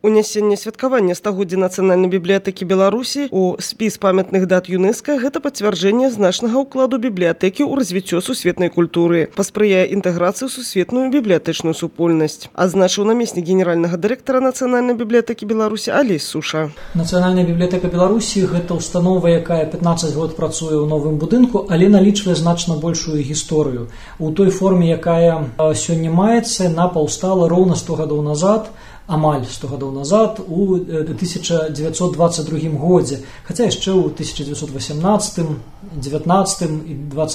Унясенне святкавання стагоддзя Нацыянальнай бібліятэкі Беларусі ў спіс памятных дат ЮНЕСКО – гэта пацвярджэнне значнага ўкладу бібліятэкі ў развіццё сусветнай культуры, паспрыяе інтэграцыі ў сусветную бібліятэчную супольнасць, адзначыў намеснік генеральнага дырэктара Нацыянальнай бібліятэкі Беларусі Алесь Суша. Нацыянальная бібліятэка Беларусі – гэта установа, якая 15 год працуе ў новым будынку, але налічвае значна большую гісторыю. У той форме, якая сёння маецца, яна паўстала роўна 100 гадоў назад, амаль 100 гадоў назад, у 1922 годзе, хаця яшчэ ў 1918, 19 і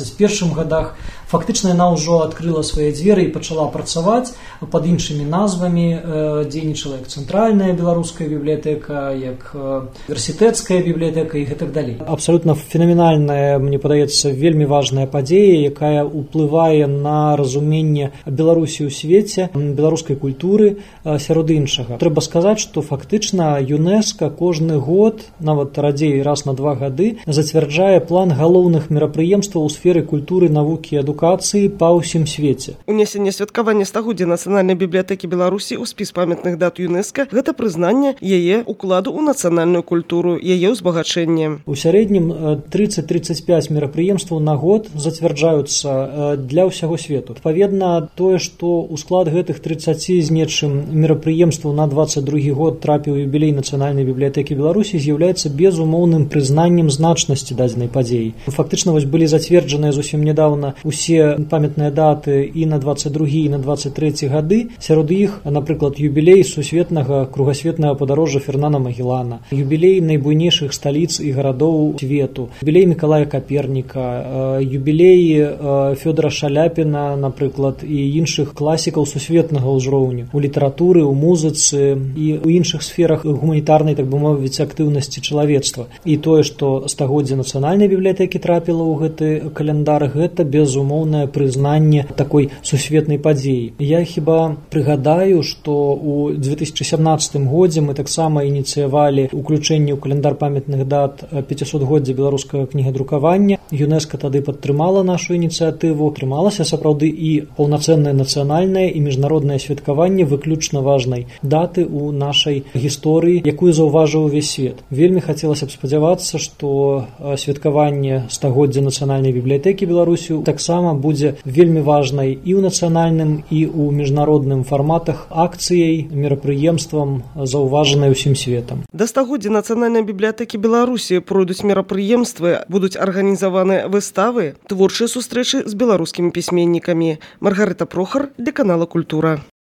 21 годах фактычна яна ўжо адкрыла свае дзверы і пачала працаваць пад іншымі назвамі, дзейнічала як цэнтральная беларуская бібліятэка, як універсітэцкая бібліятэка і гэтак далей. Абсалютна фенаменальная, мне падаецца, вельмі важная падзея, якая ўплывае на разуменне Беларусі ў свеце, беларускай культуры сярод іншага. Трэба сказаць, што фактычна ЮНЕСКО кожны год, нават радзей раз на 2 гады, зацвярджае план галоўных мерапрыемстваў у сферы культуры, навукі і адукацыі па ўсім свеце. Унесенне святкавання стагоддзя Нацыянальнай бібліятэкі Беларусі ў спіс памятных дат ЮНЕСКО – гэта прызнанне яе ўкладу ў нацыянальную культуру, яе ўзбагачэнне. У сярэднім 30-35 мерапрыемстваў на год зацвярджаюцца для ўсяго свету. Адпаведна, тое, што ў склад гэтых 30 з нечым мерапрыемстваў на 22 год трапіў юбілей Нацыянальнай бібліятэкі Беларусі, з'яўляецца безумоўным прызнаннем значнасці дадзенай падзеі. Фактычна былі зацверджаныя зусім нядаўна усе памятныя даты і на 22 і на 23 гады. Сярод іх, напрыклад, юбілей сусветнага кругасветнага падарожжа Фернана Магеллана, юбілей найбуйнейшых сталіц і гарадоў свету, юбілей Мікалая Каперніка, юбілей Фёдора Шаляпіна, напрыклад, і іншых класікаў сусветнага ўзроўню у літаратуры, у музыцы і ў іншых сферах гуманітарнай, так бы мовіць, актыўнасці чалавецтва. І тое, што стагоддзя Нацыянальнай бібліятэкі трапіла ў гэты каляндар, гэта безумоўнае прызнанне такой сусветнай падзеі. Я хіба прыгадаю, што ў 2017 годзе мы таксама ініцыявалі ўключэнне ў каляндар памятных дат 500-годдзя беларускага кнігадрукавання. ЮНЕСКО тады падтрымала нашу ініцыятыву, трымалася сапраўды і паўнацэннае нацыянальнае і міжнароднае святкаванне выключна важнай даты ў нашай гісторыі, якую заўважыў увесь свет. Вельмі хацелася б спадзявацца, што святкаванне стагоддзя Нацыянальнай бібліятэкі Беларусі таксама будзе вельмі важнай і ў нацыянальным, і ў міжнародным фарматах акцыяй, мерапрыемствам, заўважанай усім светам. Да стагоддзя Нацыянальнай бібліятэкі Беларусі пройдуць мерапрыемствы, будуць арганізаваны выставы, творчыя сустрэчы з беларускімі пісьменнікамі. Маргарыта Прохар для канала Культура.